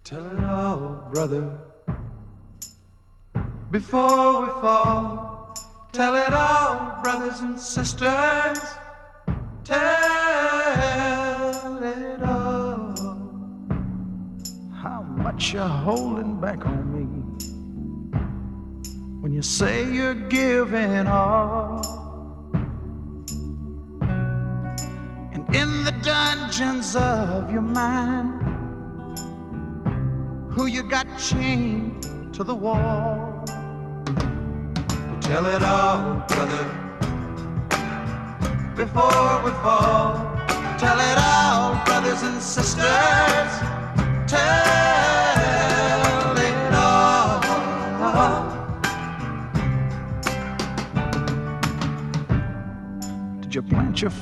Tell it all, brother, before we fall. Tell it all, brothers and sisters. Tell it all. How much you're holding back on me when you say you're giving all. And in the dungeons of your mind, who you got chained to the wall. Tell it all, brother, before we fall. Tell it all, brothers and sisters. Tell it all. Did you plant your